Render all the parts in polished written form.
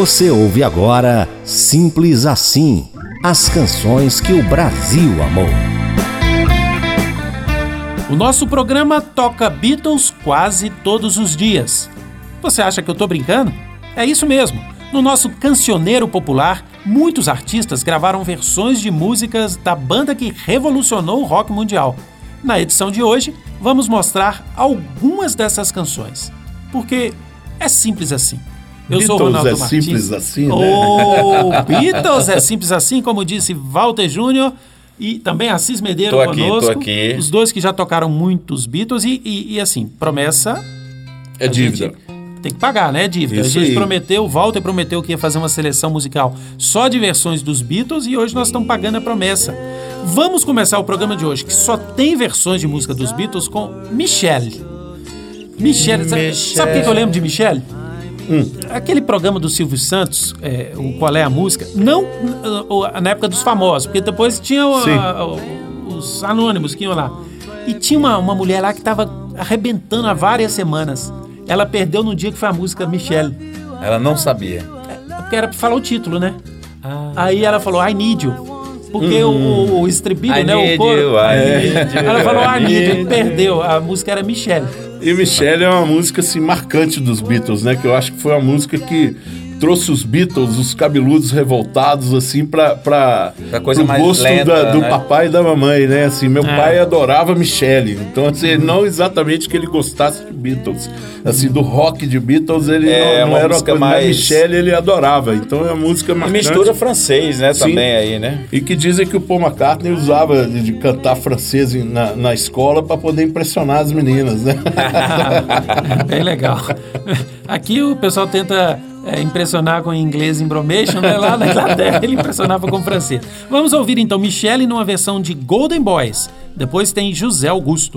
Você ouve agora Simples Assim, as canções que o Brasil amou. O nosso programa toca Beatles quase todos os dias. Você acha que eu tô brincando? É isso mesmo. No nosso cancioneiro popular, muitos artistas gravaram versões de músicas da banda que revolucionou o rock mundial. Na edição de hoje, vamos mostrar algumas dessas canções. Porque é simples assim. Eu sou o Ronaldo Martins. Simples assim, né? Beatles é simples assim, como disse Walter Júnior e também Assis Medeiro conosco. Tô aqui. Os dois que já tocaram muitos Beatles e assim, promessa... É dívida. Tem que pagar, né, dívida? Isso a gente aí. prometeu, o Walter prometeu que ia fazer uma seleção musical só de versões dos Beatles e hoje nós estamos pagando a promessa. Vamos começar o programa de hoje, que só tem versões de música dos Beatles com Michelle. Michelle. Sabe por que eu lembro de Michelle? Aquele programa do Silvio Santos, o Qual é a Música, não na época dos famosos, porque depois tinha os anônimos que iam lá. E tinha uma mulher lá que estava arrebentando há várias semanas. Ela perdeu no dia que foi a música Michelle. Ela não sabia. Porque era pra falar o título, né? Aí ela falou, I need you. Porque o estribilho, né? O coro. Ela falou, I need you. Perdeu. A música era Michelle. E Michelle é uma música assim, marcante dos Beatles, né? Que eu acho que foi uma música que trouxe os Beatles, os cabeludos revoltados, assim, pra coisa pro mais gosto lenta, do né? papai e da mamãe, né? Assim, meu pai adorava Michelle. Então, assim, não exatamente que ele gostasse de Beatles. Assim, do rock de Beatles, ele não era uma música coisa, mais... mas Michelle ele adorava. Então, é uma música E marcante. mistura francês, né? Sim. Também aí, né? E que dizem que o Paul McCartney usava de cantar francês na escola para poder impressionar as meninas, né? Bem legal. Aqui o pessoal tenta impressionar com inglês embromation, né? Lá na Inglaterra ele impressionava com francês. Vamos ouvir então Michelle numa versão de Golden Boys. Depois tem José Augusto.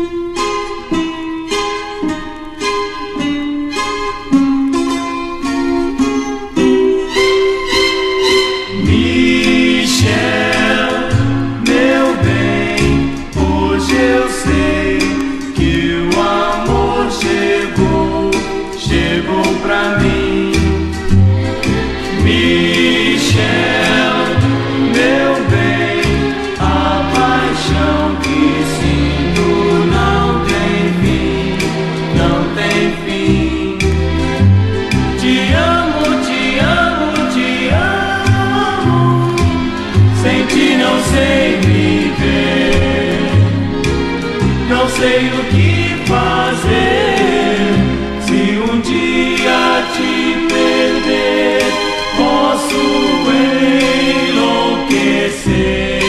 Sei o que fazer se um dia te perder. Posso enlouquecer.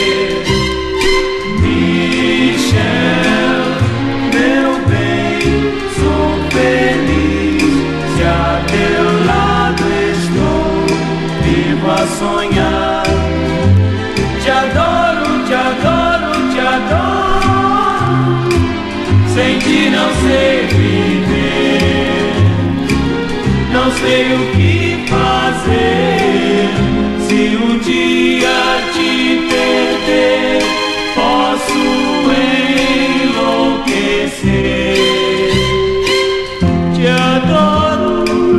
Michelle, meu bem, sou feliz se a teu lado estou, vivo a sonhar. Te adoro, te adoro, te adoro. Sem ti não sei viver, não sei o que fazer. Se um dia te perder, posso enlouquecer. Te adoro.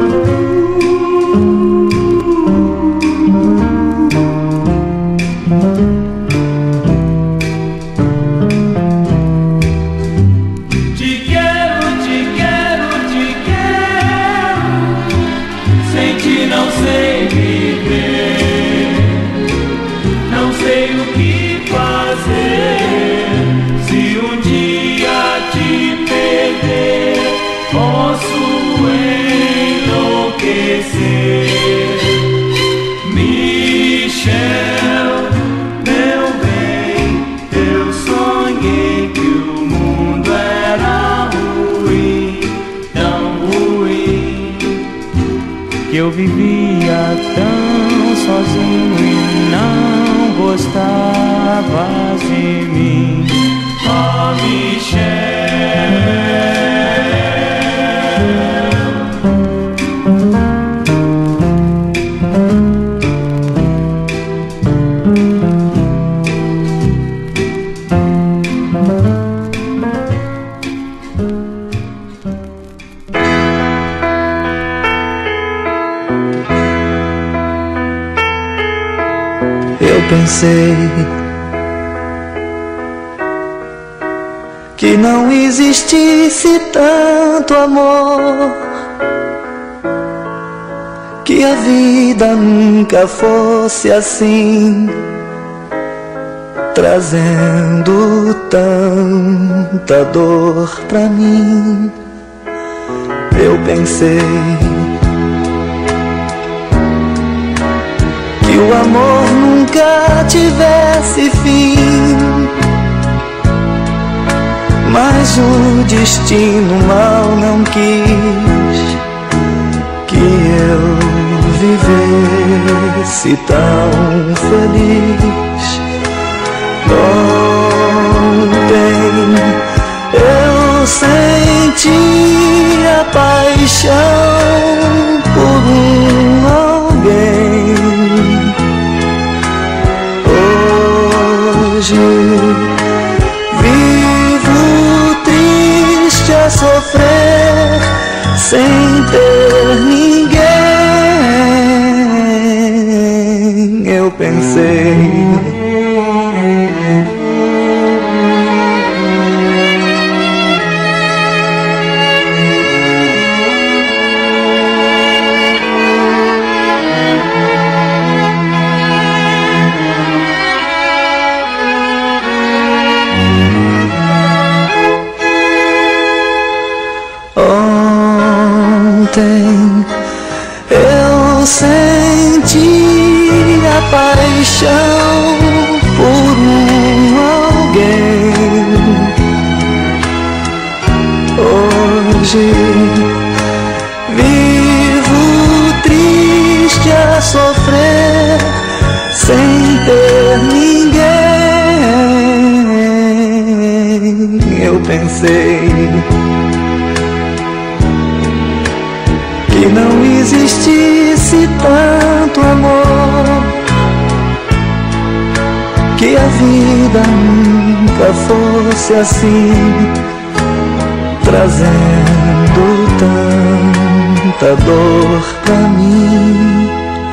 Michelle, meu bem, eu sonhei que o mundo era ruim, tão ruim, que eu vivia tão sozinho e não gostava de mim. Oh, Michelle. pensei que não existisse tanto amor, que a vida nunca fosse assim, trazendo tanta dor pra mim. Eu pensei que o amor nunca tivesse fim, mas o destino mal não quis que eu vivesse tão feliz. Ontem eu senti a paixão por alguém. Hoje vivo triste a sofrer sem ter ninguém. Eu pensei ontem eu senti a paixão por alguém. Hoje vivo triste a sofrer sem ter ninguém. Eu pensei que não existisse tanto amor, que a vida nunca fosse assim, trazendo tanta dor pra mim.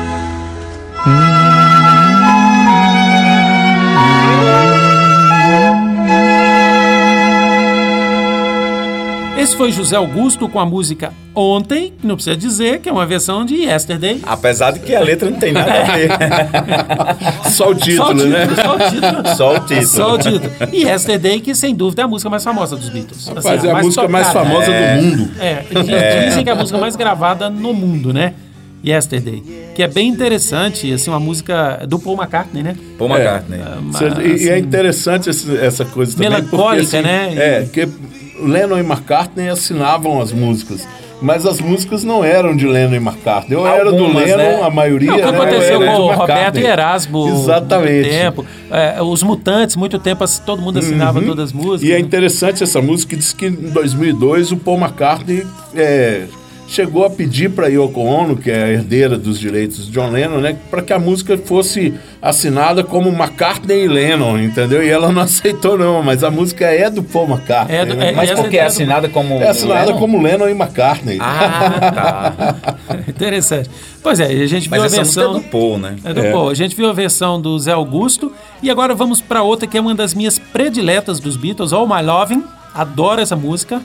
Esse foi José Augusto com a música Ontem, que não precisa dizer que é uma versão de Yesterday. Apesar de que a letra não tem nada a ver. Só o título, né? Só o título. Só o título. E Yesterday, que sem dúvida é a música mais famosa dos Beatles. Rapaz, é a música mais famosa do mundo. Dizem que é a música mais gravada no mundo, né? Yesterday, que é bem interessante, assim, uma música do Paul McCartney, né? Paul McCartney. E é interessante essa coisa também. Melancólica, porque, assim, né? Porque Lennon e McCartney assinavam as músicas, mas as músicas não eram de Lennon e McCartney. Ou era do Lennon, né? A maioria, o que aconteceu com o Roberto McCartney. e Erasmo. Exatamente. Muito tempo. Os Mutantes, muito tempo, todo mundo assinava todas as músicas. E é interessante essa música, que diz que em 2002 o Paul McCartney chegou a pedir para Yoko Ono, que é a herdeira dos direitos de John Lennon, né, para que a música fosse assinada como McCartney e Lennon, entendeu? E ela não aceitou não, mas a música é do Paul McCartney. Mas porque é assinada como É assinada Lennon? como Lennon e McCartney. Ah, tá. Interessante. Pois é, a gente viu Mas a essa versão... música é do Paul, né? É do Paul. A gente viu a versão do Zé Augusto e agora vamos para outra que é uma das minhas prediletas dos Beatles, All My Lovin'. Adoro essa música.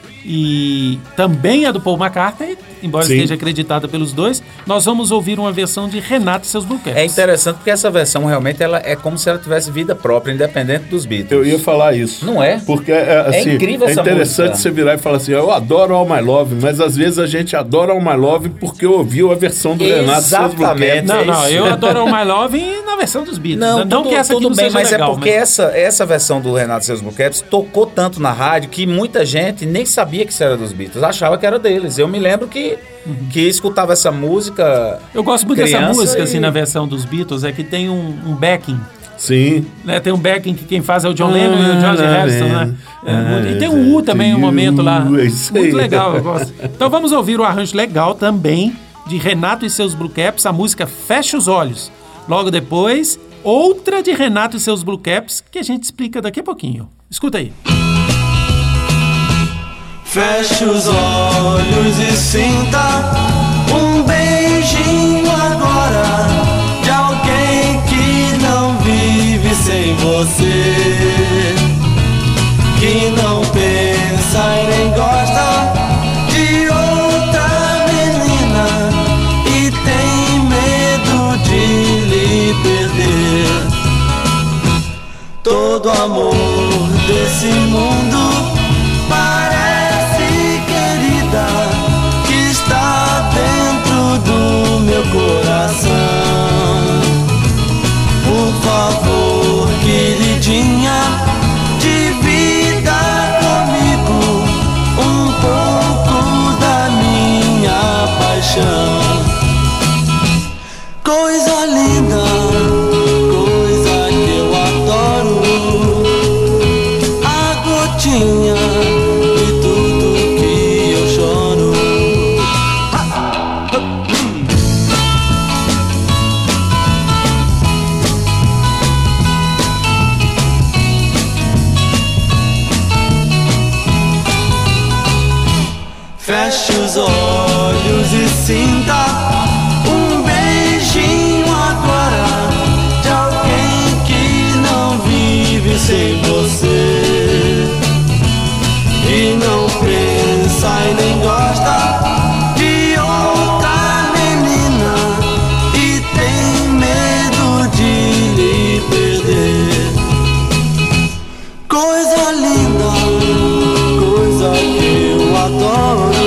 E também é do Paul McCartney, embora Sim. esteja acreditada pelos dois. Nós vamos ouvir uma versão de Renato e seus Blue Caps. É interessante porque essa versão realmente ela é como se ela tivesse vida própria, independente dos Beatles. Eu ia falar isso. Não é? Porque assim, incrível essa interessante música. você virar e falar assim, eu adoro All My Love, mas às vezes a gente adora All My Love porque ouviu a versão do Renato e seus Blue Caps. Não, eu adoro All My Love na versão dos Beatles. Não que essa aqui tudo não bem, seja mas legal, é porque essa versão do Renato e seus Blue Caps tocou tanto na rádio que muita gente nem sabia que isso era dos Beatles, achava que era deles. Eu me lembro que escutava essa música. Eu gosto muito dessa criança música, e- assim, na versão dos Beatles, é que tem um backing. Sim. Né? Tem um backing que quem faz é o John Lennon e o George Harrison, né? E tem um U também, um momento lá. É isso aí. Muito legal, eu gosto. Então vamos ouvir o arranjo legal também de Renato e seus Blue Caps, a música Fecha os Olhos. Logo depois, outra de Renato e seus Blue Caps, que a gente explica daqui a pouquinho. Escuta aí. Feche os olhos e sinta um beijinho agora de alguém que não você, que não pensa e nem gosta de outra menina e tem medo de lhe perder. Todo amor desse mundo parece, querida, que está dentro do meu coração. Por favor, queridinha, divida comigo um pouco da minha paixão. Coisa linda, coisa que eu adoro, a gotinha de tudo que eu choro. Feche os olhos e sinta um beijinho agora de alguém que não vive sem você e não pensa e nem gosta de outra menina e tem medo de lhe perder. Coisa linda, coisa que eu adoro,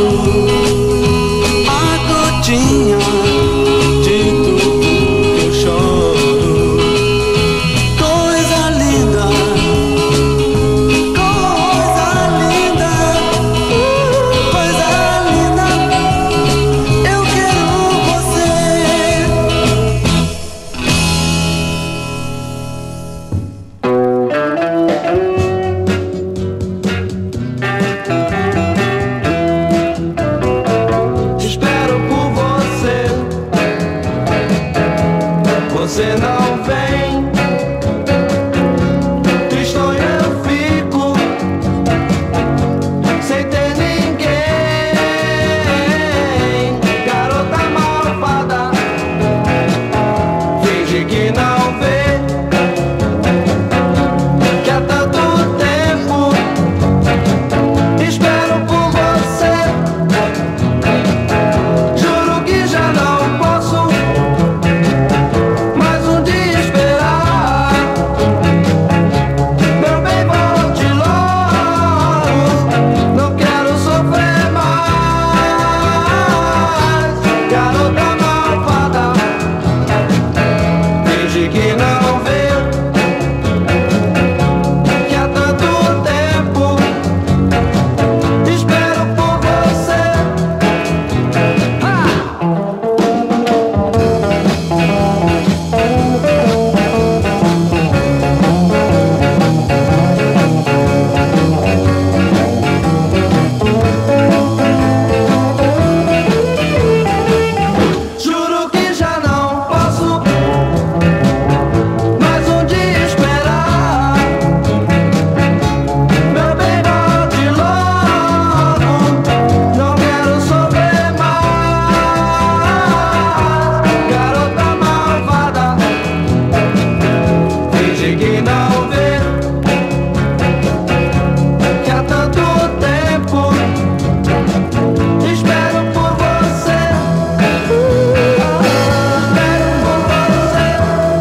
a gotinha de tudo que eu choro. Coisa linda, coisa linda, coisa linda, eu quero você. Espero por você, você não vem. Tristonho eu fico, sem ter ninguém. Garota malvada, finge que não vê, que há tanto tempo espero por você. Juro que já não posso mais um dia esperar. Meu bem, volte logo, não quero sofrer mais. Garota malvada, finge que não vê, que há tanto tempo espero por você. Juro que já não posso mais um dia esperar. Meu bem, volte logo, não quero sofrer mais. Garota malvada, finge que não vê, que há tanto tempo espero por você. Espero por você.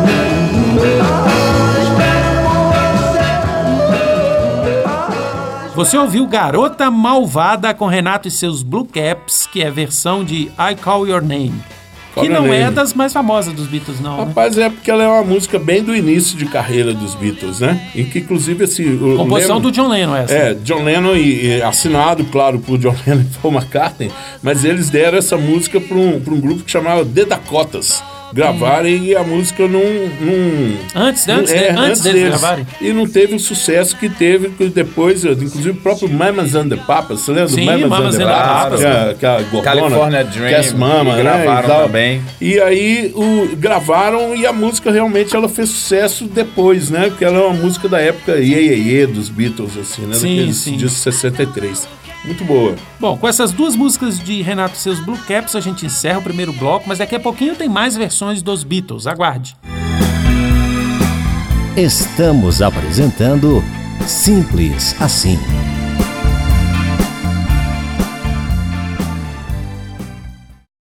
Você ouviu Garota Malvada com Renato e seus Blue Caps, que é a versão de I Call Your Name. Call Que Your não é Name. das mais famosas dos Beatles, não, né? Rapaz, é porque ela é uma música bem do início de carreira dos Beatles, né? E que inclusive Composição do John Lennon, essa. É, John Lennon e assinado, claro, por John Lennon e Paul McCartney, mas eles deram essa música para um grupo que chamava The Dakotas gravarem e a música não Antes deles gravarem? E não teve o sucesso que teve depois, inclusive o próprio Mamas and the Papas, você lembra? Sim, do Mamas and the Papas. Que a Gordona, California Dream, Cass Mama, que gravaram e tal. também. E aí gravaram e a música realmente ela fez sucesso depois, né? Porque ela é uma música da época Iê dos Beatles, assim, né? Sim, Daqueles sim. de 63. Muito boa. Bom, com essas duas músicas de Renato e seus Blue Caps, a gente encerra o primeiro bloco, mas daqui a pouquinho tem mais versões dos Beatles. Aguarde. Estamos apresentando Simples Assim.